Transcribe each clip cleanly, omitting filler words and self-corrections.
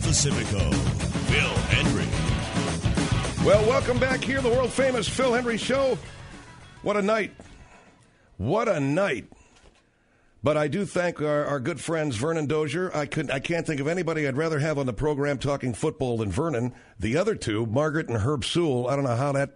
Pacifico, Phil Hendrie. Well, welcome back here, the world-famous Phil Hendrie Show. What a night. What a night. But I do thank our good friends Vernon Dozier. I can't think of anybody I'd rather have on the program talking football than Vernon. The other two, Margaret and Herb Sewell, I don't know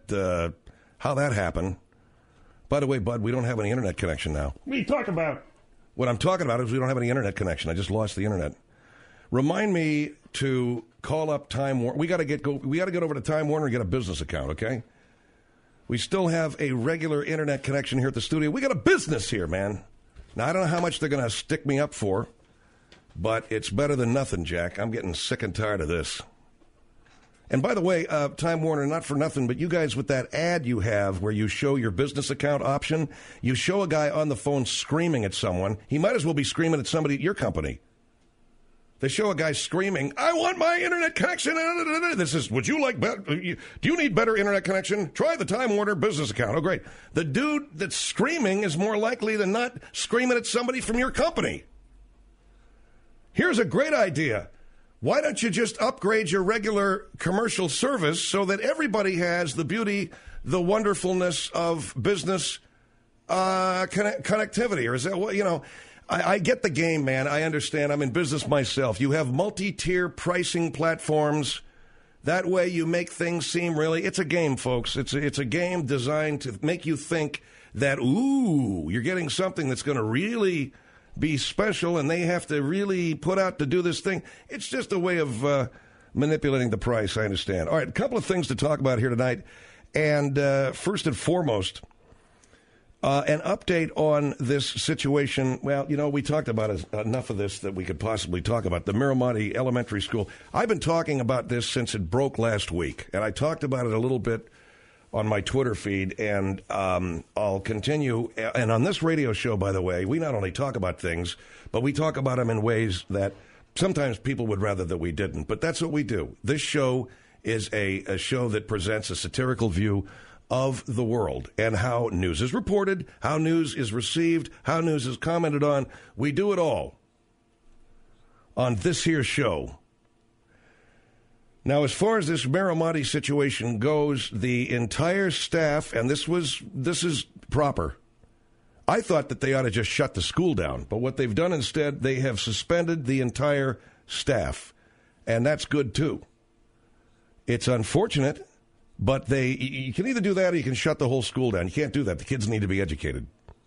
how that happened. By the way, Bud, we don't have any internet connection now. What are you talking about? What I'm talking about is we don't have any internet connection. I just lost the internet. Remind me to call up Time Warner. We got to get over to Time Warner and get a business account, okay? We still have a regular internet connection here at the studio. We got a business here, man. Now, I don't know how much they're going to stick me up for, but it's better than nothing, Jack. I'm getting sick and tired of this. And by the way, Time Warner, not for nothing, but you guys with that ad you have where you show your business account option, you show a guy on the phone screaming at someone. He might as well be screaming at somebody at your company. They show a guy screaming, I want my internet connection. This is, would you like better? Do you need better internet connection? Try the Time Warner business account. Oh, great. The dude that's screaming is more likely than not screaming at somebody from your company. Here's a great idea. Why don't you just upgrade your regular commercial service so that everybody has the beauty, the wonderfulness of business connectivity? Or is that what, you know... I get the game, man. I understand. I'm in business myself. You have multi-tier pricing platforms. That way you make things seem really... It's a game, folks. It's a game designed to make you think that, ooh, you're getting something that's going to really be special, and they have to really put out to do this thing. It's just a way of manipulating the price, I understand. All right, a couple of things to talk about here tonight. And first and foremost... an update on this situation. Well, you know, we talked about enough of this that we could possibly talk about. The Miramonte Elementary School. I've been talking about this since it broke last week, and I talked about it a little bit on my Twitter feed, and I'll continue. And on this radio show, by the way, we not only talk about things, but we talk about them in ways that sometimes people would rather that we didn't. But that's what we do. This show is a show that presents a satirical view of the world and how news is reported, how news is received, how news is commented on. We do it all on this here show. Now, as far as this Miramonte situation goes, the entire staff, and this is proper. I thought that they ought to just shut the school down, but what they've done instead, they have suspended the entire staff, and that's good too. It's unfortunate. But you can either do that or you can shut the whole school down. You can't do that. The kids need to be educated.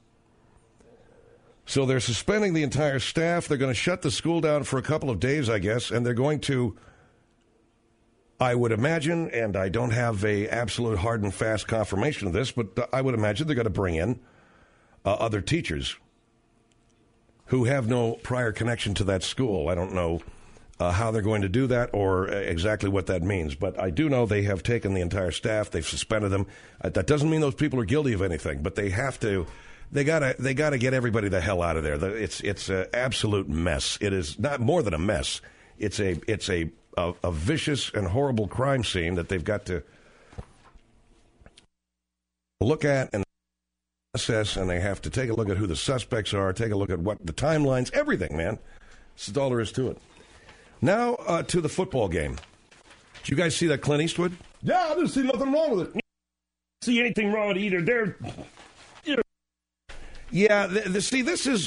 So they're suspending the entire staff. They're going to shut the school down for a couple of days, I guess, and they're going to, I would imagine, and I don't have a absolute hard and fast confirmation of this, but I would imagine they're going to bring in other teachers who have no prior connection to that school. I don't know how they're going to do that or exactly what that means. But I do know they have taken the entire staff. They've suspended them. That doesn't mean those people are guilty of anything, but they have to. They gotta get everybody the hell out of there. It's an absolute mess. It is not more than a mess. It's a vicious and horrible crime scene that they've got to look at and assess, and they have to take a look at who the suspects are, take a look at what the timelines, everything, man. This is all there is to it. Now to the football game. Did you guys see that Clint Eastwood? Yeah, I didn't see nothing wrong with it. See anything wrong with it either? Yeah, see, this is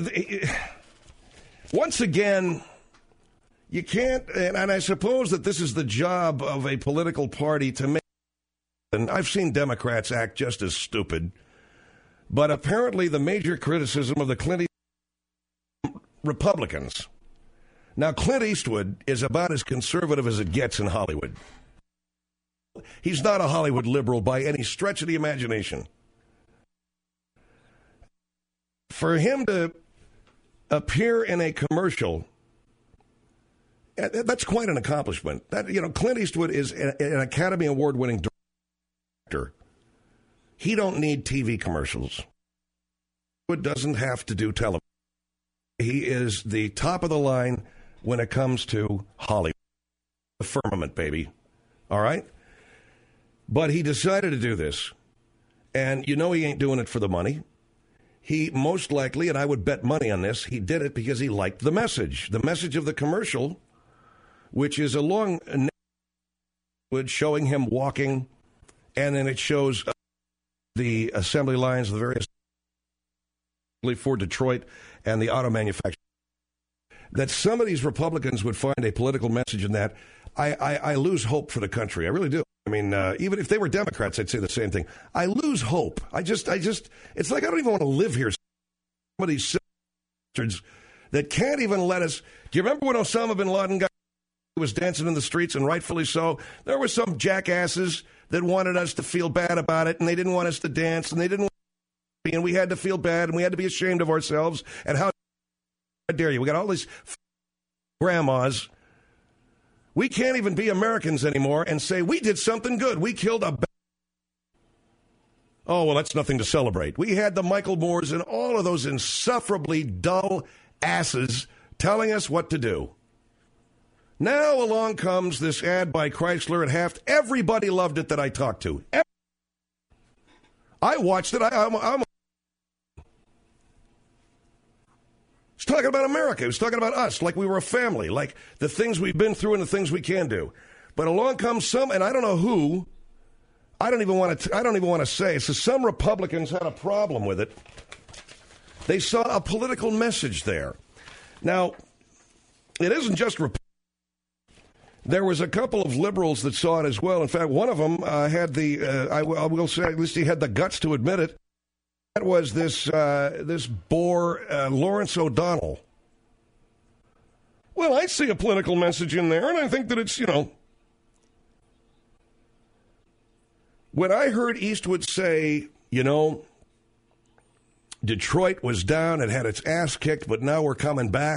once again, you can't, and I suppose that this is the job of a political party to make, and I've seen Democrats act just as stupid, but apparently the major criticism of the Clint Eastwood Republicans. Now, Clint Eastwood is about as conservative as it gets in Hollywood. He's not a Hollywood liberal by any stretch of the imagination. For him to appear in a commercial, that's quite an accomplishment. Clint Eastwood is an Academy Award-winning director. He don't need TV commercials. He doesn't have to do television. He is the top of the line when it comes to Hollywood. The firmament, baby. All right? But he decided to do this. And you know he ain't doing it for the money. He most likely, and I would bet money on this, he did it because he liked the message. The message of the commercial which is a long showing him walking, and then it shows the assembly lines of the various for Detroit and the auto manufacturer. That some of these Republicans would find a political message in that, I lose hope for the country. I really do. I mean, even if they were Democrats, I'd say the same thing. I lose hope. I just, it's like I don't even want to live here. Some of these bastards that can't even let us. Do you remember when Osama bin Laden was dancing in the streets, and rightfully so? There were some jackasses that wanted us to feel bad about it, and they didn't want us to dance, and they didn't want us to be, and we had to feel bad, and we had to be ashamed of ourselves. And how dare you? We got all these grandmas. We can't even be Americans anymore and say we did something good. We killed a. Oh, well, that's nothing to celebrate. We had the Michael Moores and all of those insufferably dull asses telling us what to do. Now along comes this ad by Chrysler at Haft. Everybody loved it that I talked to. I watched it. He's talking about America. He was talking about us, like we were a family, like the things we've been through and the things we can do. But along comes some, and I don't know who. I don't even want to say. It's some Republicans had a problem with it. They saw a political message there. Now, it isn't just Republicans. There was a couple of liberals that saw it as well. In fact, one of them had the, I will say, at least he had the guts to admit it. That was this bore, Lawrence O'Donnell. Well, I see a political message in there, and I think that it's, when I heard Eastwood say, Detroit was down and had its ass kicked, but now we're coming back.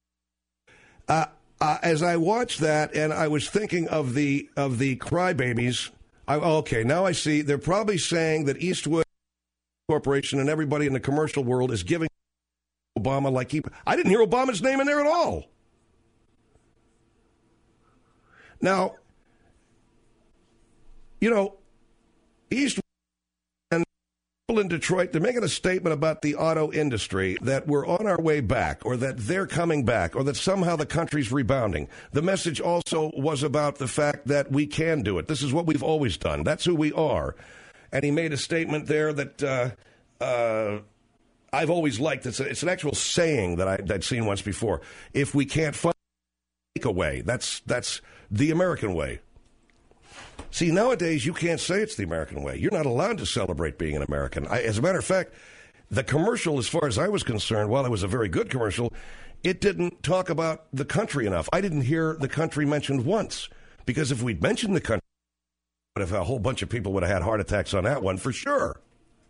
As I watched that, and I was thinking of the crybabies, okay, now I see they're probably saying that Eastwood Corporation and everybody in the commercial world is giving Obama like I didn't hear Obama's name in there at all. Now, Eastwood and people in Detroit, they're making a statement about the auto industry that we're on our way back, or that they're coming back, or that somehow the country's rebounding. The message also was about the fact that we can do it. This is what we've always done. That's who we are. And he made a statement there that I've always liked. It's an actual saying that I'd seen once before. If we can't find a way, that's the American way. See, nowadays you can't say it's the American way. You're not allowed to celebrate being an American. As a matter of fact, the commercial, as far as I was concerned, while it was a very good commercial, it didn't talk about the country enough. I didn't hear the country mentioned once, because if we'd mentioned the country, if a whole bunch of people would have had heart attacks on that one, for sure.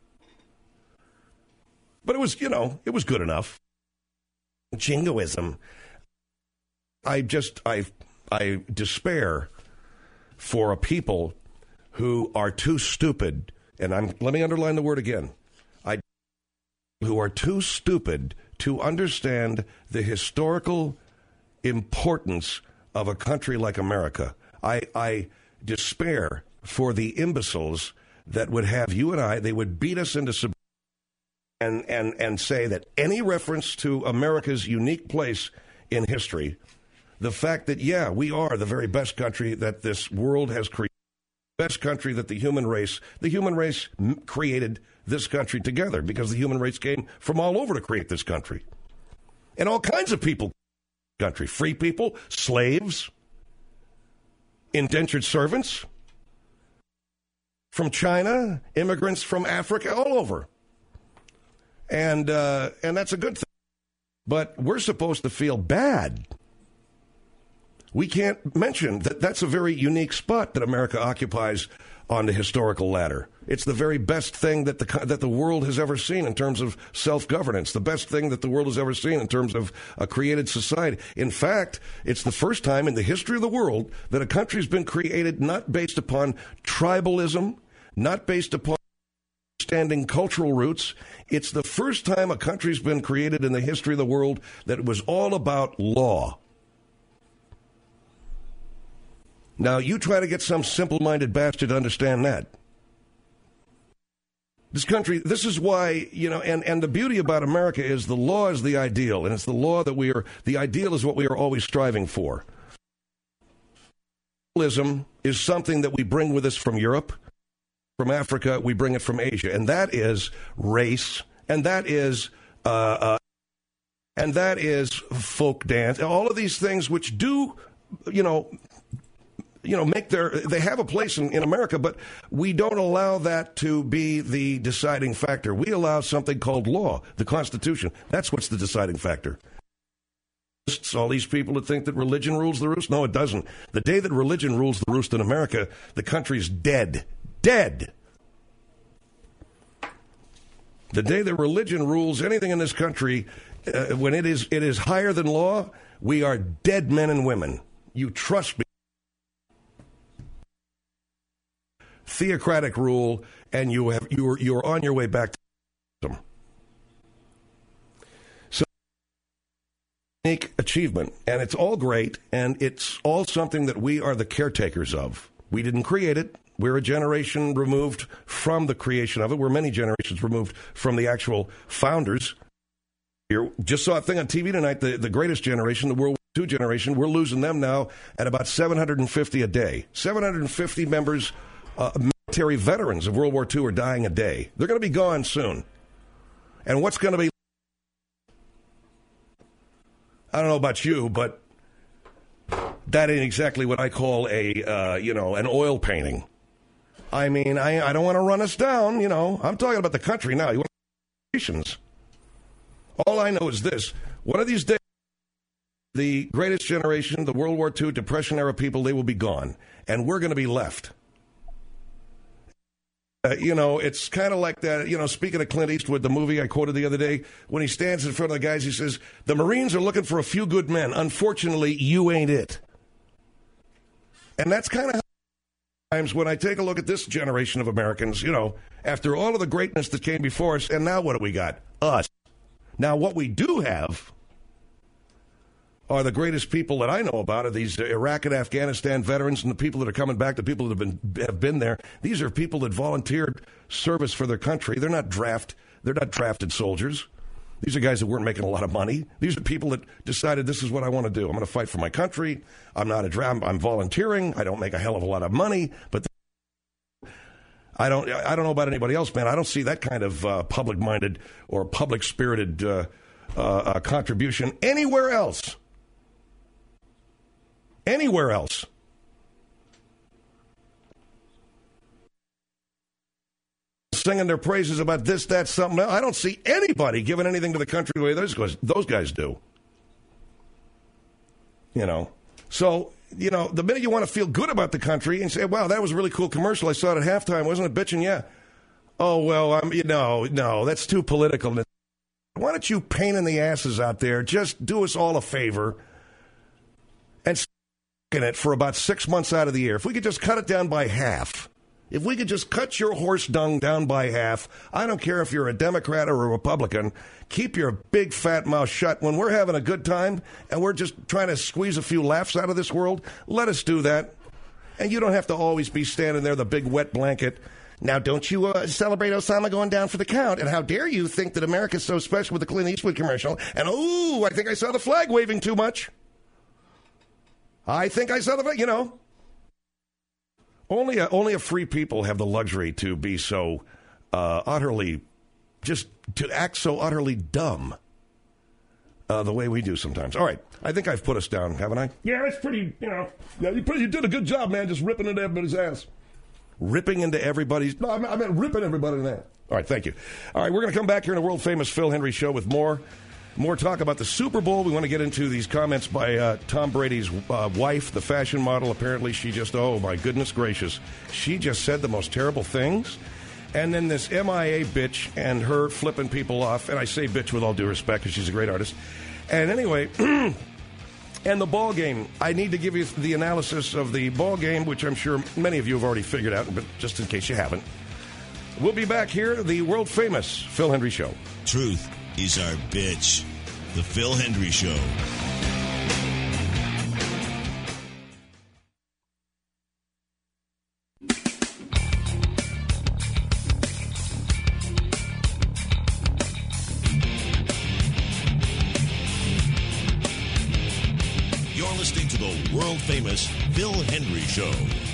But it was, it was good enough. Jingoism. I despair for a people who are too stupid, and let me underline the word again, who are too stupid to understand the historical importance of a country like America. I despair for the imbeciles that would have you and I, they would beat us into submission and say that any reference to America's unique place in history, the fact that, we are the very best country that this world has created, best country that the human race created this country together, because the human race came from all over to create this country. And all kinds of people, country, free people, slaves, indentured servants, from China, immigrants from Africa, all over. And that's a good thing. But we're supposed to feel bad. We can't mention that that's a very unique spot that America occupies on the historical ladder. It's the very best thing that the world has ever seen in terms of self-governance, the best thing that the world has ever seen in terms of a created society. In fact, it's the first time in the history of the world that a country's been created not based upon tribalism, not based upon standing cultural roots. It's the first time a country's been created in the history of the world that was all about law. Now, you try to get some simple-minded bastard to understand that. This country, this is why, and the beauty about America is the law is the ideal, and it's the law that the ideal is what we are always striving for. Tribalism is something that we bring with us from Europe, from Africa, we bring it from Asia, and that is race, and that is folk dance, all of these things which do, they have a place in America, but we don't allow that to be the deciding factor. We allow something called law, the Constitution. That's what's the deciding factor. All these people that think that religion rules the roost? No, it doesn't. The day that religion rules the roost in America, the country's dead. Dead. The day that religion rules anything in this country, when it is higher than law, we are dead men and women. You trust me. Theocratic rule, and you're on your way back to them. So, unique achievement, and it's all great, and it's all something that we are the caretakers of. We didn't create it. We're a generation removed from the creation of it. We're many generations removed from the actual founders. You just saw a thing on TV tonight, the greatest generation, the World War II generation. We're losing them now at about 750 a day. 750 members, military veterans of World War II are dying a day. They're going to be gone soon. And what's going to be... I don't know about you, but that ain't exactly what I call an oil painting. I mean, I don't want to run us down, I'm talking about the country now. You want nations. All I know is this. One of these days, the greatest generation, the World War II, Depression-era people, they will be gone. And we're going to be left. It's kind of like that, speaking of Clint Eastwood, the movie I quoted the other day, when he stands in front of the guys, he says, the Marines are looking for a few good men. Unfortunately, you ain't it. And that's kind of how times when I take a look at this generation of Americans, after all of the greatness that came before us, and now what do we got? Us. Now, what we do have are the greatest people that I know about are these Iraq and Afghanistan veterans and the people that are coming back, the people that have been there. These are people that volunteered service for their country. They're not drafted soldiers. These are guys that weren't making a lot of money. These are people that decided this is what I want to do. I'm going to fight for my country. I'm volunteering. I don't make a hell of a lot of money, but I don't know about anybody else, man. I don't see that kind of public-minded or public-spirited contribution anywhere else. Anywhere else. Singing their praises about this, that, something else. I don't see anybody giving anything to the country the way those guys do. So, the minute you want to feel good about the country and say, wow, that was a really cool commercial. I saw it at halftime. Wasn't it bitching? Yeah. Oh, well, no, that's too political. Why don't you pain in the asses out there? Just do us all a favor and in it for about 6 months out of the year. If we could just cut it down by half. If we could just cut your horse dung down by half, I don't care if you're a Democrat or a Republican, keep your big fat mouth shut. When we're having a good time and we're just trying to squeeze a few laughs out of this world, let us do that. And you don't have to always be standing there, the big wet blanket. Now, don't you celebrate Osama going down for the count? And how dare you think that America's so special with the Clint Eastwood commercial? And, I think I saw the flag waving too much. I think I saw the flag, Only a free people have the luxury to be so to act so utterly dumb the way we do sometimes. All right, I think I've put us down, haven't I? Yeah, that's pretty, you did a good job, man, just ripping into everybody's ass. Ripping into everybody's... No, I meant ripping everybody in that. All right, thank you. All right, we're going to come back here in a world-famous Phil Hendrie show with more talk about the Super Bowl. We want to get into these comments by Tom Brady's wife, the fashion model. Apparently, she just, oh, my goodness gracious. She just said the most terrible things. And then this MIA bitch and her flipping people off. And I say bitch with all due respect because she's a great artist. And anyway, and the ball game. I need to give you the analysis of the ball game, which I'm sure many of you have already figured out, but just in case you haven't. We'll be back here, the world-famous Phil Hendrie Show. Truth is our bitch. The Phil Hendrie Show. You're listening to the world-famous Phil Hendrie Show.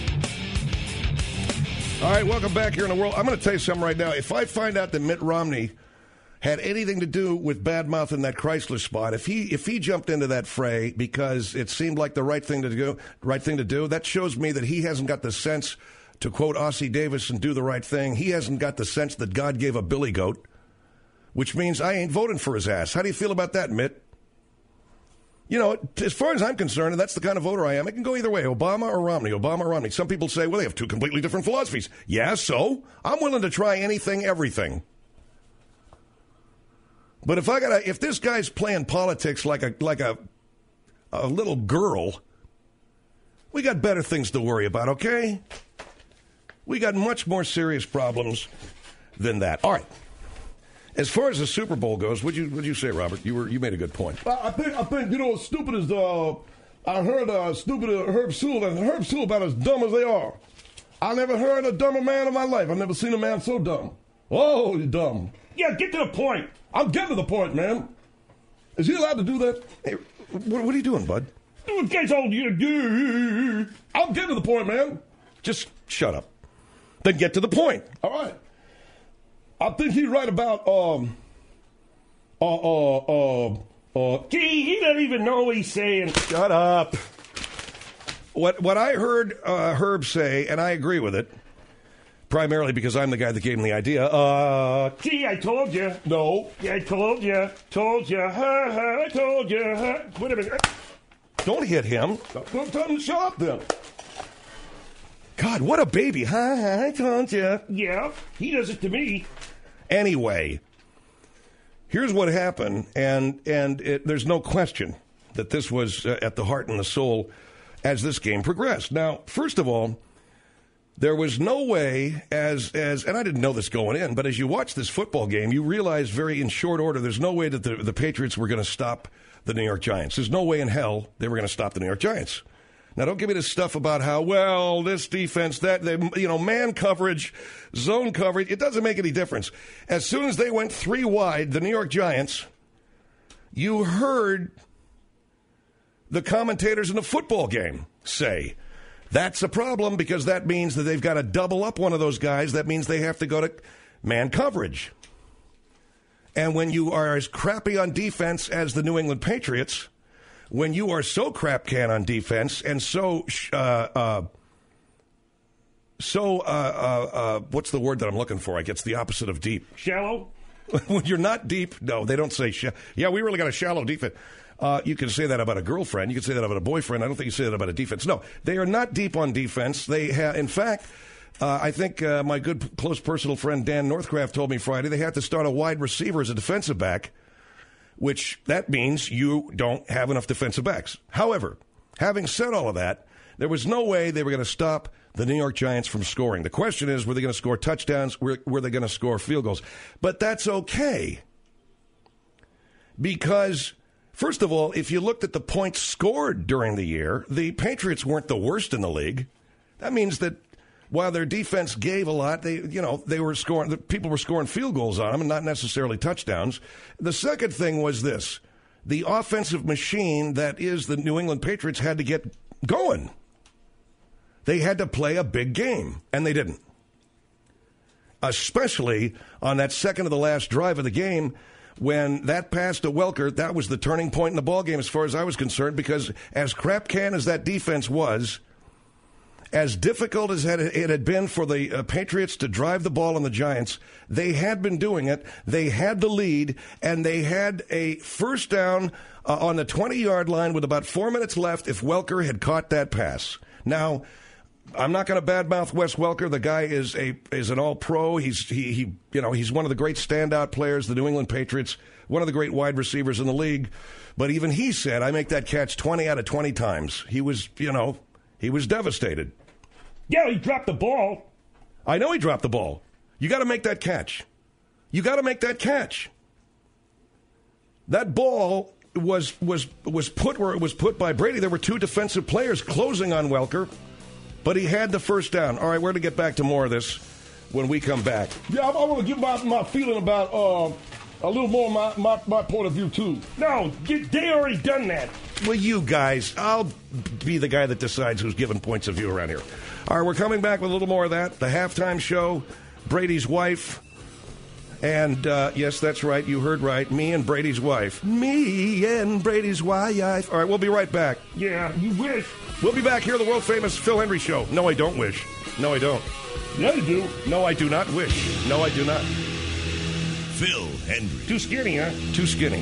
All right, welcome back here in the world. I'm going to tell you something right now. If I find out that Mitt Romney had anything to do with bad-mouth in that Chrysler spot, if he jumped into that fray because it seemed like the right thing to do, that shows me that he hasn't got the sense to quote Ossie Davis and do the right thing. He hasn't got the sense that God gave a billy goat, which means I ain't voting for his ass. How do you feel about that, Mitt? You know, as far as I'm concerned, and that's the kind of voter I am, it can go either way, Obama or Romney, Obama or Romney. Some people say, well, they have two completely different philosophies. Yeah, so? I'm willing to try anything, everything. But if this guy's playing politics like a little girl, we got better things to worry about, okay? We got much more serious problems than that. All right. As far as the Super Bowl goes, what'd you say, Robert? You made a good point. I think you know what's stupid is I heard stupid Herb Sewell, and Herb Sewell about as dumb as they are. I never heard a dumber man in my life. I've never seen a man so dumb. Oh, you're dumb. Yeah, get to the point. I'm getting to the point, man. Is he allowed to do that? Hey, what are you doing, bud? I'm getting to the point, man. Just shut up. Then get to the point. All right. I think he's right about gee, he doesn't even know what he's saying. Shut up. What I heard Herb say, and I agree with it, primarily because I'm the guy that gave him the idea. Gee, I told you. No. Yeah, I told you. Told you. I told you. Wait a minute. Don't hit him. Don't tell him to shut up then. God, what a baby. I told you. Yeah, he does it to me. Anyway, here's what happened, and there's no question that this was at the heart and the soul as this game progressed. Now, first of all, there was no way, and I didn't know this going in, but as you watch this football game, you realize very in short order, there's no way that the Patriots were going to stop the New York Giants. There's no way in hell they were going to stop the New York Giants. Now, don't give me this stuff about how, well, this defense, man coverage, zone coverage, it doesn't make any difference. As soon as they went three wide, the New York Giants, you heard the commentators in the football game say, that's a problem because that means that they've got to double up one of those guys. That means they have to go to man coverage. And when you are as crappy on defense as the New England Patriots, when you are so crap can on defense and so what's the word that I'm looking for? I guess the opposite of deep. Shallow? When you're not deep, no, they don't say shallow. Yeah, we really got a shallow defense. You can say that about a girlfriend. You can say that about a boyfriend. I don't think you say that about a defense. No, they are not deep on defense. They have, in fact, I think my good close personal friend Dan Northcraft told me Friday they had to start a wide receiver as a defensive back, which that means you don't have enough defensive backs. However, having said all of that, there was no way they were going to stop the New York Giants from scoring. The question is, were they going to score touchdowns? Were they going to score field goals? But that's okay. Because, first of all, if you looked at the points scored during the year, the Patriots weren't the worst in the league. That means that while their defense gave a lot, they were scoring. People were scoring field goals on them, and not necessarily touchdowns. The second thing was this: the offensive machine that is the New England Patriots had to get going. They had to play a big game, and they didn't. Especially on that second to the last drive of the game, when that pass to Welker, that was the turning point in the ballgame as far as I was concerned, because as crap can as that defense was, as difficult as it had been for the Patriots to drive the ball on the Giants, they had been doing it. They had the lead, and they had a first down on the 20-yard line with about 4 minutes left if Welker had caught that pass. Now, I'm not going to badmouth Wes Welker. The guy is an all-pro. He's one of the great standout players, the New England Patriots, one of the great wide receivers in the league. But even he said, I make that catch 20 out of 20 times. He was devastated. Yeah, he dropped the ball. I know he dropped the ball. You got to make that catch. You got to make that catch. That ball was put where it was put by Brady. There were two defensive players closing on Welker, but he had the first down. All right, we're going to get back to more of this when we come back. Yeah, I want to give my feeling about a little more my point of view, too. No, they already done that. Well, you guys, I'll be the guy that decides who's giving points of view around here. All right, we're coming back with a little more of that. The halftime show, Brady's wife, and yes, that's right, you heard right, me and Brady's wife. Me and Brady's wife. All right, we'll be right back. Yeah, you wish. We'll be back here, the world-famous Phil Henry Show. No, I don't wish. No, I don't. Yeah, you do. No, I do not wish. No, I do not. Phil Hendrie. Too skinny, huh? Too skinny.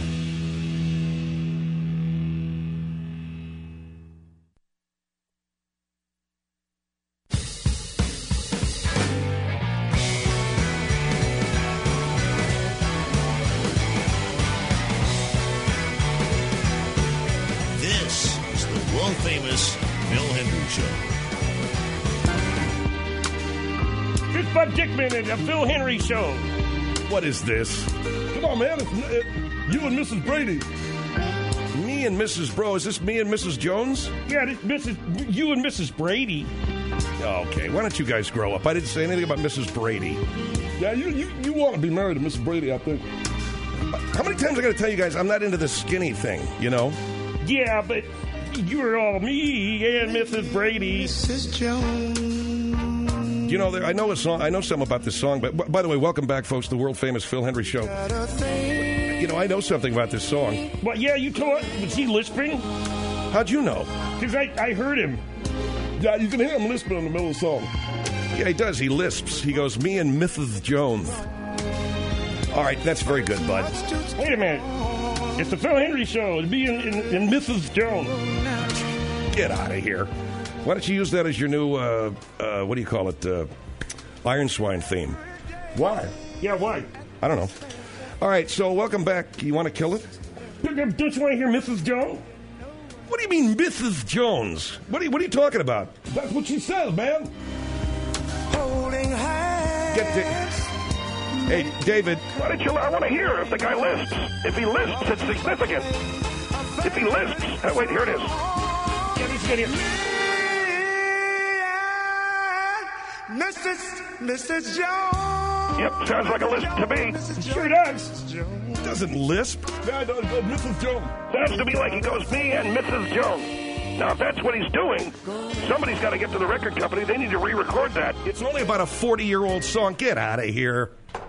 This is the world-famous Phil Hendrie Show. It's Bud Dickman and the Phil Henry Show. What is this? Come on, man. It's you and Mrs. Brady. Me and Mrs. Bro. Is this me and Mrs. Jones? Yeah, you and Mrs. Brady. Okay, why don't you guys grow up? I didn't say anything about Mrs. Brady. Yeah, you want to be married to Mrs. Brady, I think. How many times I got to tell you guys I'm not into this skinny thing, you know? Yeah, but you're all me and Mrs. Brady. Mrs. Jones. You know, I know a song. I know something about this song. But by the way, welcome back, folks, to the world famous Phil Hendrie Show. You know, I know something about this song. Well, yeah, you told. Was he lisping? How'd you know? Because I heard him. Yeah, you can hear him lisping in the middle of the song. Yeah, he does. He lisps. He goes, me and Mrs. Jones. All right, that's very good, bud. Wait a minute. It's the Phil Hendrie Show. It's me and Mrs. Jones. Get out of here. Why don't you use that as your new, what do you call it, Iron Swine theme? Why? Yeah, why? I don't know. All right, so welcome back. You want to kill it? Don't you want to hear Mrs. Jones? What do you mean, Mrs. Jones? What are you talking about? That's what she says, man. Holding hands. Hey, David. Why don't you? I want to hear if the guy lisps. If he lisps, it's significant. If he lisps, wait, here it is. Yeah, this is good here. Mrs. Jones. Yep, sounds like a lisp to me. Sure does. Doesn't lisp. Yeah, it does. Mrs. Jones. Sounds to me like he goes, me and Mrs. Jones. Now, if that's what he's doing, somebody's got to get to the record company. They need to re-record that. It's only about a 40-year-old song. Get out of here.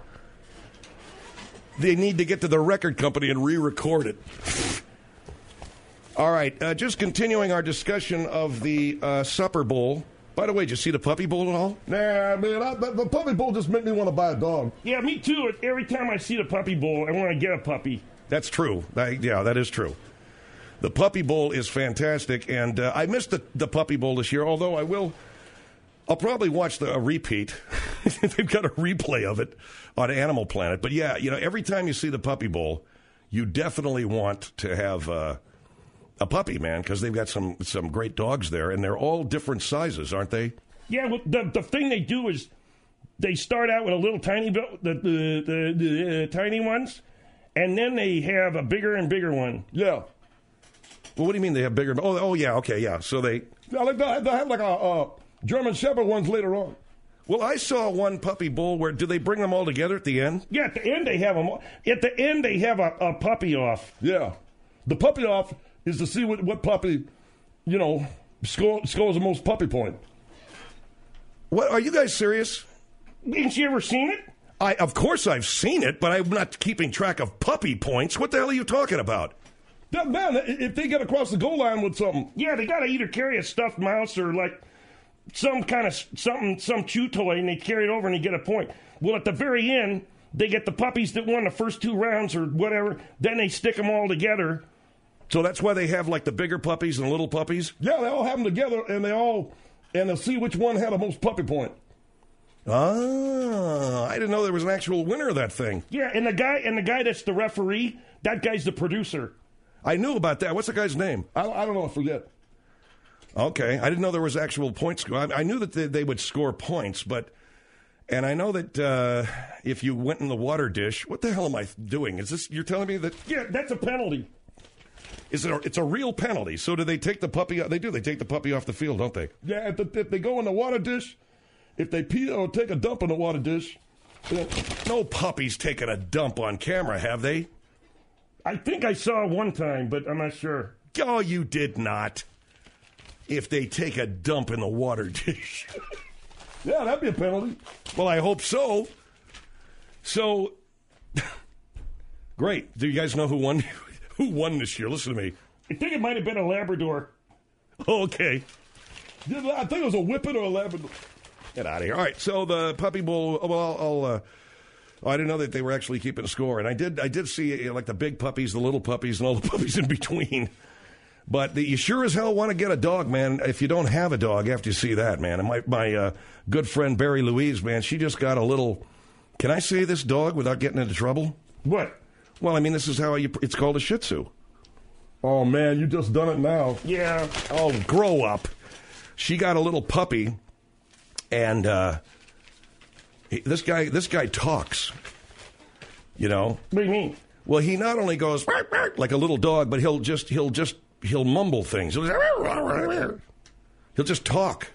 They need to get to the record company and re-record it. All right, just continuing our discussion of the Supper Bowl. By the way, did you see the Puppy Bowl at all? Nah, man, the Puppy Bowl just made me want to buy a dog. Yeah, me too. Every time I see the Puppy Bowl, I want to get a puppy. That's true. Yeah, that is true. The Puppy Bowl is fantastic, and I missed the Puppy Bowl this year, although I'll probably watch a repeat. They've got a replay of it on Animal Planet. But yeah, you know, every time you see the Puppy Bowl, you definitely want to have a puppy, man, because they've got some great dogs there, and they're all different sizes, aren't they? Yeah, well, the thing they do is they start out with a little tiny the tiny ones, and then they have a bigger and bigger one. Yeah. Well, what do you mean they have bigger? Oh, yeah, okay, yeah. So they have like a German Shepherd ones later on. Well, I saw one Puppy Bowl where do they bring them all together at the end? Yeah, at the end they have them. At the end they have a puppy off. Yeah, the puppy off is to see what puppy, you know, scores the most puppy point. What, are you guys serious? Ain't you ever seen it? Of course I've seen it, but I'm not keeping track of puppy points. What the hell are you talking about? That man, if they get across the goal line with something. Yeah, they got to either carry a stuffed mouse or like some kind of some chew toy, and they carry it over and they get a point. Well, at the very end, they get the puppies that won the first 2 rounds or whatever. Then they stick them all together. So that's why they have like the bigger puppies and little puppies? Yeah, they all have them together, and they'll see which one had the most puppy point. Ah, I didn't know there was an actual winner of that thing. Yeah, and the guy that's the referee, that guy's the producer. I knew about that. What's the guy's name? I don't know. I forget. Okay, I didn't know there was actual points. I knew that they would score points, and I know that if you went in the water dish, what the hell am I doing? Is this, you're telling me that? Yeah, that's a penalty. It's a real penalty. So do they take the puppy? They do. They take the puppy off the field, don't they? Yeah, if they go in the water dish, if they pee or take a dump in the water dish. No puppies taking a dump on camera, have they? I think I saw one time, but I'm not sure. Oh, you did not. If they take a dump in the water dish. Yeah, that'd be a penalty. Well, I hope so. So, great. Do you guys know who won? Who won this year? Listen to me. I think it might have been a Labrador. Okay. Yeah, I think it was a Whippet or a Labrador. Get out of here. All right, so the Puppy Bowl, well, I didn't know that they were actually keeping score. And I did see like the big puppies, the little puppies, and all the puppies in between. But you sure as hell want to get a dog, man. If you don't have a dog after you see that, man. And my good friend Barry Louise, man, she just got a little, can I say this dog without getting into trouble? What? Well, I mean, this is how it's called a Shih Tzu. Oh, man, you just done it now. Yeah. Oh, grow up. She got a little puppy, and this guy talks, you know. What do you mean? Well, he not only goes like a little dog, but he'll mumble things. He'll just talk.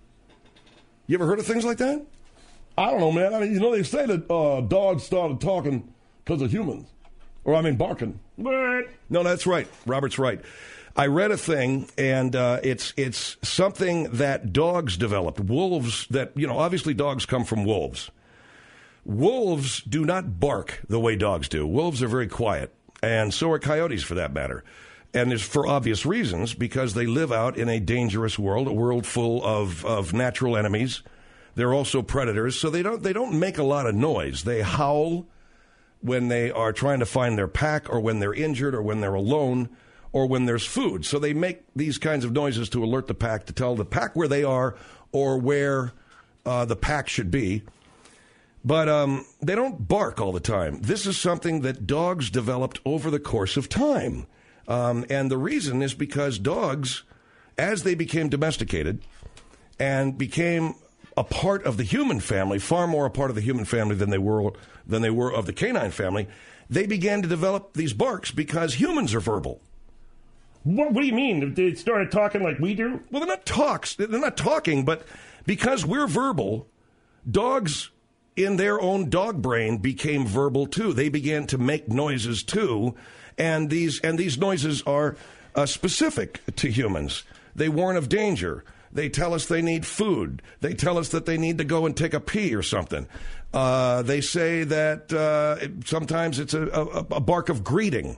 You ever heard of things like that? I don't know, man. I mean, you know, they say that dogs started talking because of humans. Or, I mean, barking. What? No, that's right. Robert's right. I read a thing, and it's something that dogs developed. Wolves that, you know, obviously dogs come from wolves. Wolves do not bark the way dogs do. Wolves are very quiet, and so are coyotes for that matter. And it's for obvious reasons, because they live out in a dangerous world, a world full of natural enemies. They're also predators, so they don't make a lot of noise. They howl when they are trying to find their pack, or when they're injured, or when they're alone, or when there's food. So they make these kinds of noises to alert the pack, to tell the pack where they are or where the pack should be. But they don't bark all the time. This is something that dogs developed over the course of time. And the reason is because dogs, as they became domesticated and became a part of the human family, far more a part of the human family than they were of the canine family, they began to develop these barks because humans are verbal. What do you mean? They started talking like we do? Well, they're not talking, but because we're verbal, dogs in their own dog brain became verbal too. They began to make noises too, and these noises are specific to humans. They warn of danger. They tell us they need food. They tell us that they need to go and take a pee or something. They say that sometimes it's a bark of greeting.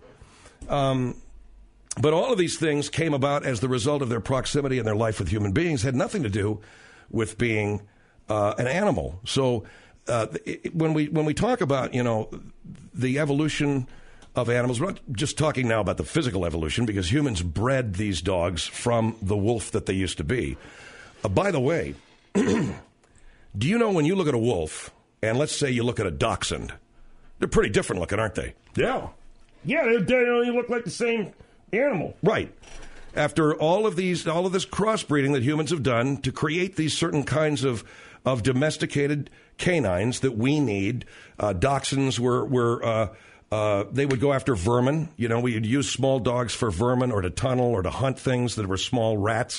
But all of these things came about as the result of their proximity and their life with human beings, had nothing to do with being an animal. So when we talk about, you know, the evolution of animals, we're not just talking now about the physical evolution, because humans bred these dogs from the wolf that they used to be. By the way, do you know when you look at a wolf, and let's say you look at a dachshund, they're pretty different looking, aren't they? Yeah. Yeah, they don't look like the same animal. Right. After all of this crossbreeding that humans have done to create these certain kinds of domesticated canines that we need, dachshunds were they would go after vermin. You know, we would use small dogs for vermin, or to tunnel, or to hunt things that were small rats.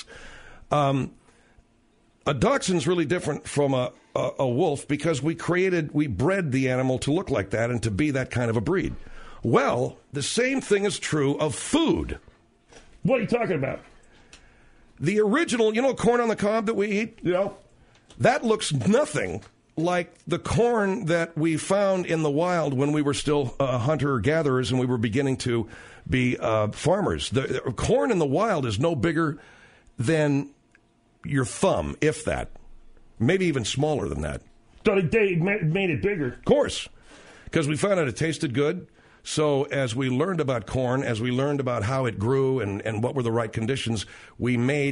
A dachshund's really different from a wolf, because we bred the animal to look like that and to be that kind of a breed. Well, the same thing is true of food. What are you talking about? The original, you know, corn on the cob that we eat? You know? That looks nothing like the corn that we found in the wild when we were still hunter-gatherers and we were beginning to be farmers. The corn in the wild is no bigger than your thumb, if that. Maybe even smaller than that. So they made it bigger. Of course, because we found out it tasted good. So as we learned about corn, as we learned about how it grew and what were the right conditions, we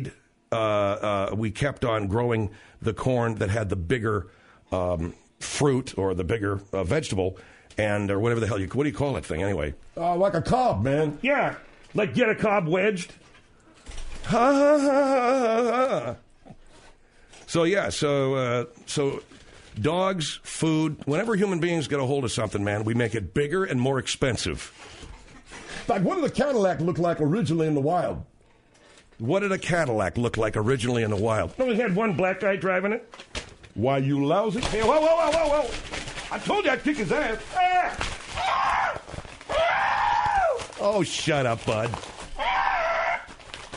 kept on growing the corn that had the bigger fruit, or the bigger vegetable, or whatever the hell what do you call that thing anyway? Like a cob, man. Yeah, like get a cob wedged. Ha ha ha ha ha. So yeah, so dogs, food. Whenever human beings get a hold of something, man, we make it bigger and more expensive. Like, what did a Cadillac look like originally in the wild? What did a Cadillac look like originally in the wild? Only had one black guy driving it. Why, you lousy? Hey, whoa. I told you I'd kick his ass. Oh, shut up, bud.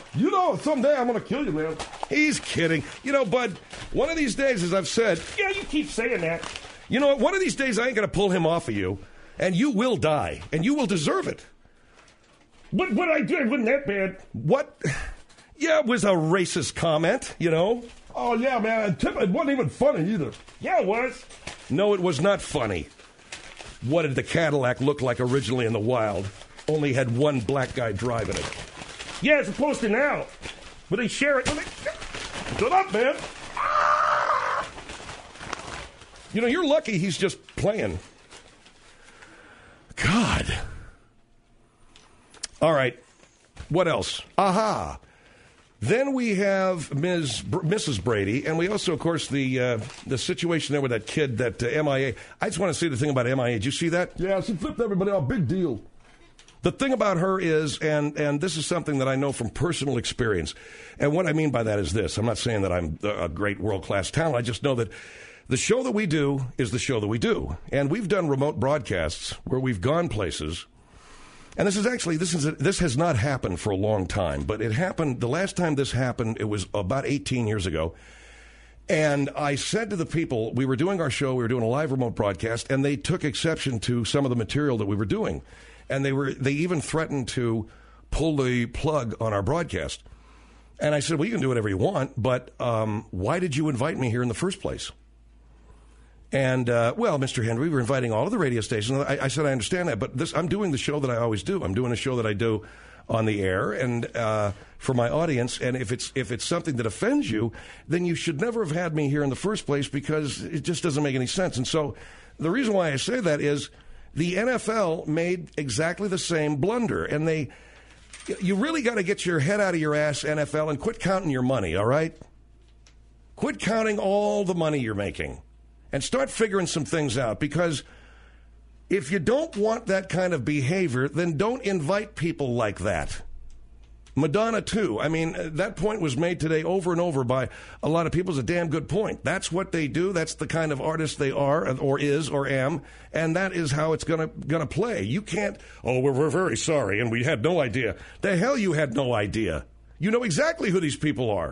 You know, someday I'm going to kill you, man. He's kidding. You know, Bud, one of these days, as I've said... Yeah, you keep saying that. You know what? One of these days, I ain't going to pull him off of you, and you will die, and you will deserve it. What I did wasn't that bad. What? Yeah, it was a racist comment, you know? Oh, yeah, man. It wasn't even funny either. Yeah, it was. No, it was not funny. What did the Cadillac look like originally in the wild? Only had one black guy driving it. Yeah, as opposed to now. But they share it. Shut up, man. You know, you're lucky he's just playing. God. All right. What else? Aha. Then we have Mrs. Brady, and we also, of course, the situation there with that kid, that MIA. I just want to say the thing about MIA. Did you see that? Yeah, she flipped everybody off. Big deal. The thing about her is, and this is something that I know from personal experience, and what I mean by that is this. I'm not saying that I'm a great world-class talent. I just know that the show that we do is the show that we do. And we've done remote broadcasts where we've gone places. And this has not happened for a long time, but it happened. The last time this happened, it was about 18 years ago. And I said to the people, we were doing our show, we were doing a live remote broadcast, and they took exception to some of the material that we were doing. And they even threatened to pull the plug on our broadcast. And I said, well, you can do whatever you want, but why did you invite me here in the first place? And, well, Mr. Henry, we're inviting all of the radio stations. I said, I understand that, but I'm doing the show that I always do. I'm doing a show that I do on the air and for my audience. And if it's something that offends you, then you should never have had me here in the first place, because it just doesn't make any sense. And so the reason why I say that is the NFL made exactly the same blunder. And you really got to get your head out of your ass, NFL, and quit counting your money, all right? Quit counting all the money you're making. And start figuring some things out, because if you don't want that kind of behavior, then don't invite people like that. Madonna, too. I mean, that point was made today over and over by a lot of people. It's a damn good point. That's what they do. That's the kind of artist they are, or is, or am, and that is how it's gonna play. You can't, we're very sorry, and we had no idea. The hell you had no idea. You know exactly who these people are.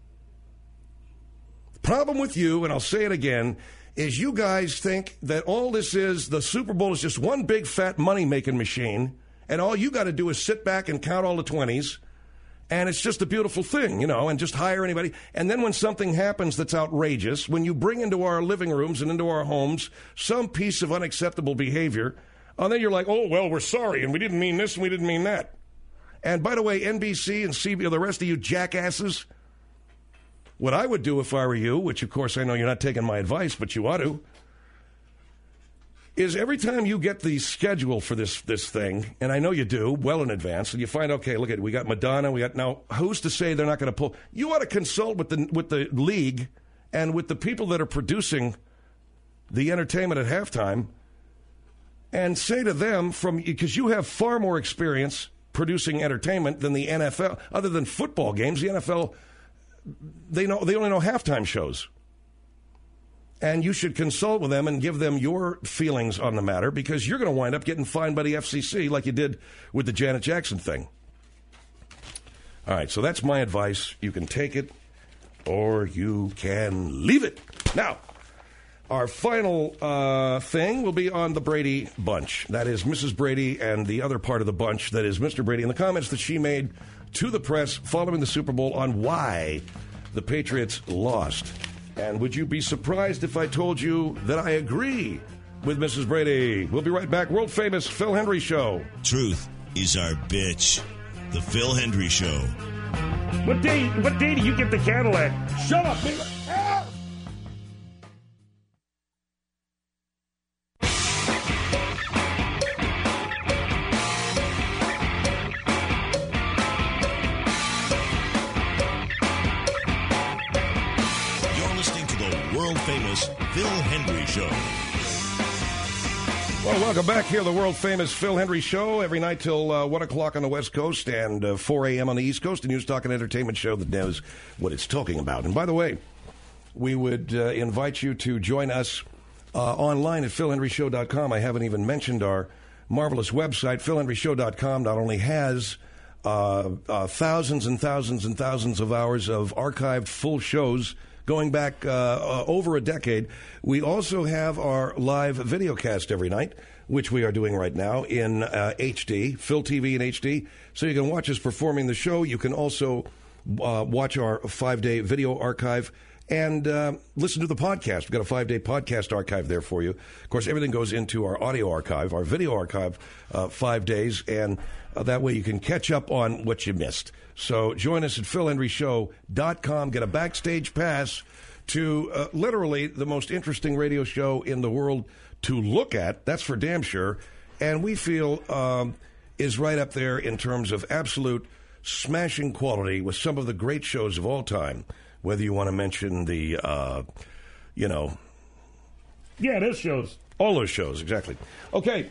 The problem with you, and I'll say it again, is you guys think that all this is, the Super Bowl is just one big fat money-making machine, and all you got to do is sit back and count all the 20s, and it's just a beautiful thing, you know, and just hire anybody. And then when something happens that's outrageous, when you bring into our living rooms and into our homes some piece of unacceptable behavior, then you're like, oh, well, we're sorry, and we didn't mean this and we didn't mean that. And by the way, NBC and CBS, the rest of you jackasses, what I would do if I were you, which of course I know you're not taking my advice, but you ought to, is every time you get the schedule for this thing, and I know you do, well in advance, and you find, okay, look at, we got Madonna, now who's to say they're not going to pull? You ought to consult with the league and with the people that are producing the entertainment at halftime, and say to them, because you have far more experience producing entertainment than the NFL, other than football games, the NFL. They only know halftime shows. And you should consult with them and give them your feelings on the matter, because you're going to wind up getting fined by the FCC like you did with the Janet Jackson thing. All right, so that's my advice. You can take it or you can leave it. Now, our final thing will be on the Brady bunch. That is Mrs. Brady and the other part of the bunch, that is Mr. Brady, and the comments that she made to the press following the Super Bowl on why the Patriots lost. And would you be surprised if I told you that I agree with Mrs. Brady? We'll be right back. World-famous Phil Hendrie Show. Truth is our bitch. The Phil Hendrie Show. What day do you get the Cadillac? Shut up, baby. Famous Phil Hendrie Show. Well, welcome back here, the world-famous Phil Hendrie Show, every night till 1 o'clock on the West Coast and 4 a.m. on the East Coast, a news, talk, and entertainment show that knows what it's talking about. And by the way, we would invite you to join us online at philhendrieshow.com. I haven't even mentioned our marvelous website. philhendrieshow.com not only has thousands and thousands and thousands of hours of archived full shows going back over a decade. We also have our live video cast every night, which we are doing right now in HD, Phil TV in HD. So you can watch us performing the show. You can also watch our 5-day video archive and listen to the podcast. We've got a 5-day podcast archive there for you. Of course, everything goes into our audio archive, our video archive, 5 days, and that way you can catch up on what you missed. So join us at PhilHenryShow.com. Get a backstage pass to literally the most interesting radio show in the world to look at. That's for damn sure. And we feel is right up there in terms of absolute smashing quality with some of the great shows of all time. Whether you want to mention the, Yeah, those shows. All those shows, exactly. Okay.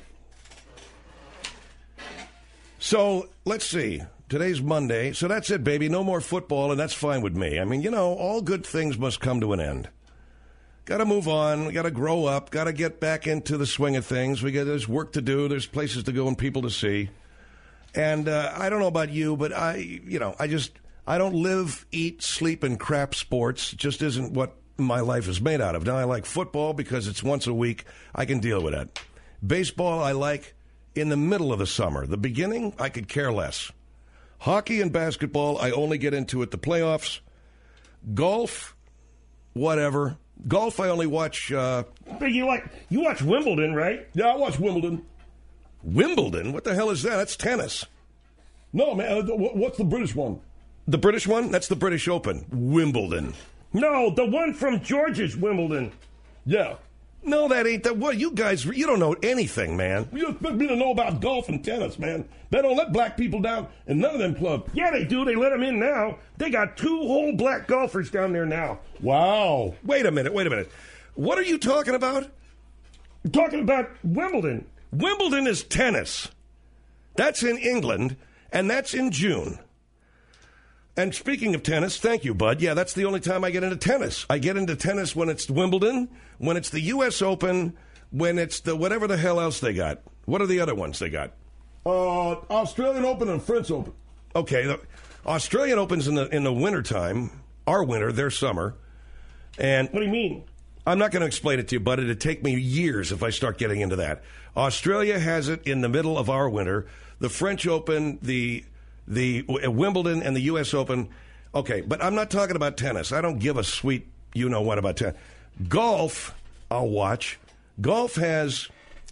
So, let's see. Today's Monday. So that's it, baby. No more football, and that's fine with me. I mean, all good things must come to an end. Got to move on. We got to grow up. Got to get back into the swing of things. There's work to do. There's places to go and people to see. And I don't know about you, but I don't live, eat, sleep, and crap sports. It just isn't what my life is made out of. Now, I like football because it's once a week. I can deal with that. Baseball, I like in the middle of the summer. The beginning, I could care less. Hockey and basketball, I only get into at the playoffs. Golf, whatever. Golf, I only watch... But you watch Wimbledon, right? Yeah, I watch Wimbledon. Wimbledon? What the hell is that? That's tennis. No, man. What's the British one? The British one? That's the British Open. Wimbledon. No, the one from Georgia's Wimbledon. Yeah. No, that ain't that. What, you guys, you don't know anything, man. You expect me to know about golf and tennis, man. They don't let black people down in none of them clubs. Yeah, they do. They let them in now. They got 2 whole black golfers down there now. Wow. Wait a minute. What are you talking about? I'm talking about Wimbledon. Wimbledon is tennis. That's in England, and that's in June. And speaking of tennis, thank you, Bud. Yeah, that's the only time I get into tennis. I get into tennis when it's Wimbledon, when it's the U.S. Open, when it's the whatever the hell else they got. What are the other ones they got? Australian Open and French Open. Okay, the Australian Open's in the wintertime. Our winter, their summer. And what do you mean? I'm not going to explain it to you, Bud. It'd take me years if I start getting into that. Australia has it in the middle of our winter. The French Open, the Wimbledon and the U.S. Open. Okay, but I'm not talking about tennis. I don't give a sweet you-know-what about tennis. Golf, I'll watch. Golf has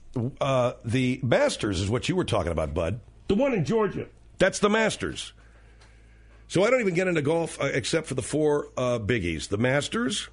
the Masters is what you were talking about, Bud. The one in Georgia. That's the Masters. So I don't even get into golf except for the 4 biggies. The Masters,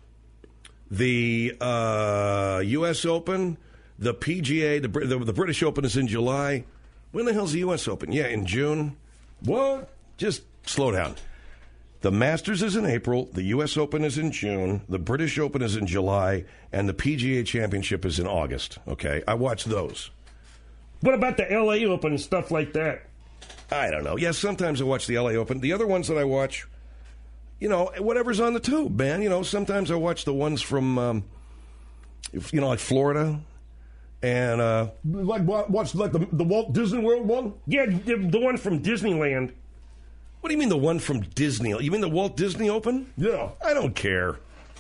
the U.S. Open, the PGA, the British Open is in July. When the hell's the U.S. Open? Yeah, in June. What? Just slow down. The Masters is in April, the U.S. Open is in June, the British Open is in July, and the PGA Championship is in August. Okay, I watch those. What about the L.A. Open and stuff like that? I don't know. Yes, sometimes I watch the L.A. Open. The other ones that I watch, whatever's on the tube, man. Sometimes I watch the ones from, like Florida. And watch the Walt Disney World one? Yeah, the one from Disneyland. What do you mean the one from Disney? You mean the Walt Disney Open? Yeah. I don't care.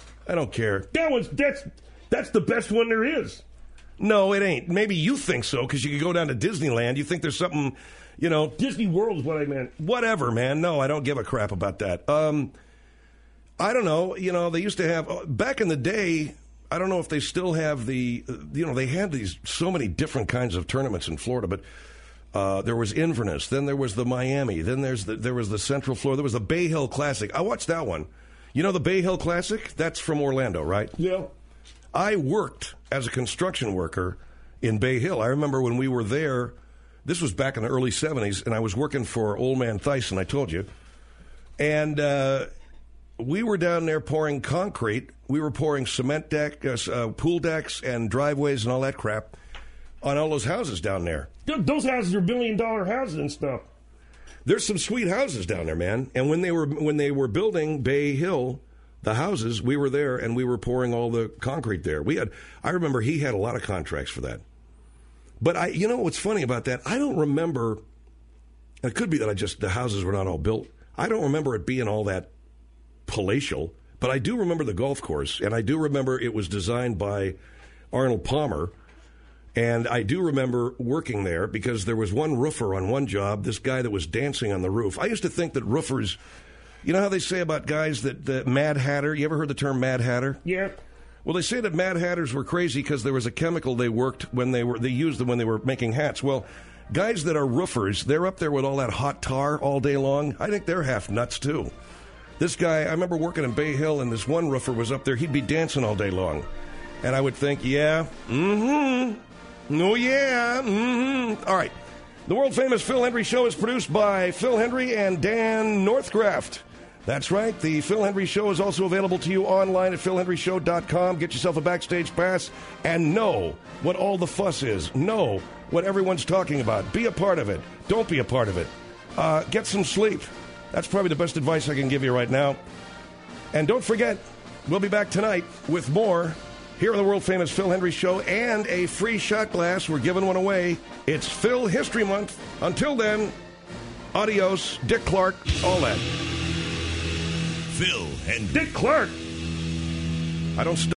That's the best one there is. No, it ain't. Maybe you think so because you could go down to Disneyland. You think there's something, Disney World is what I meant. Whatever, man. No, I don't give a crap about that. I don't know. They used to have back in the day. I don't know if they still have they had so many different kinds of tournaments in Florida, but there was Inverness, then there was the Miami, then there was the Central Florida, there was the Bay Hill Classic. I watched that one. You know the Bay Hill Classic? That's from Orlando, right? Yeah. I worked as a construction worker in Bay Hill. I remember when we were there, this was back in the early 70s, and I was working for Old Man Thyssen, I told you. And we were down there pouring concrete. We were pouring cement pool decks and driveways and all that crap on all those houses down there. Those houses are $1 billion houses and stuff. There's some sweet houses down there, man. And when they were building Bay Hill, the houses, we were there and we were pouring all the concrete there. I remember he had a lot of contracts for that. But what's funny about that? I don't remember It could be that the houses were not all built. I don't remember it being all that palatial, but I do remember the golf course, and I do remember it was designed by Arnold Palmer, and I do remember working there because there was one roofer on one job, this guy that was dancing on the roof. I used to think that roofers, you know how they say about guys that the Mad Hatter, you ever heard the term Mad Hatter? Yeah. Well, they say that Mad Hatters were crazy because there was a chemical they used them when they were making hats. Well, guys that are roofers, they're up there with all that hot tar all day long. I think they're half nuts, too. This guy, I remember working in Bay Hill, and this one roofer was up there. He'd be dancing all day long. And I would think, yeah, oh, yeah, All right. The world-famous Phil Hendrie Show is produced by Phil Hendrie and Dan Northcraft. That's right. The Phil Hendrie Show is also available to you online at philhendrieshow.com. Get yourself a backstage pass and know what all the fuss is. Know what everyone's talking about. Be a part of it. Don't be a part of it. Get some sleep. That's probably the best advice I can give you right now. And don't forget, we'll be back tonight with more here on the world-famous Phil Hendrie Show and a free shot glass. We're giving one away. It's Phil History Month. Until then, adios, Dick Clark, all that. Phil Hendrie. Dick Clark. I don't stop.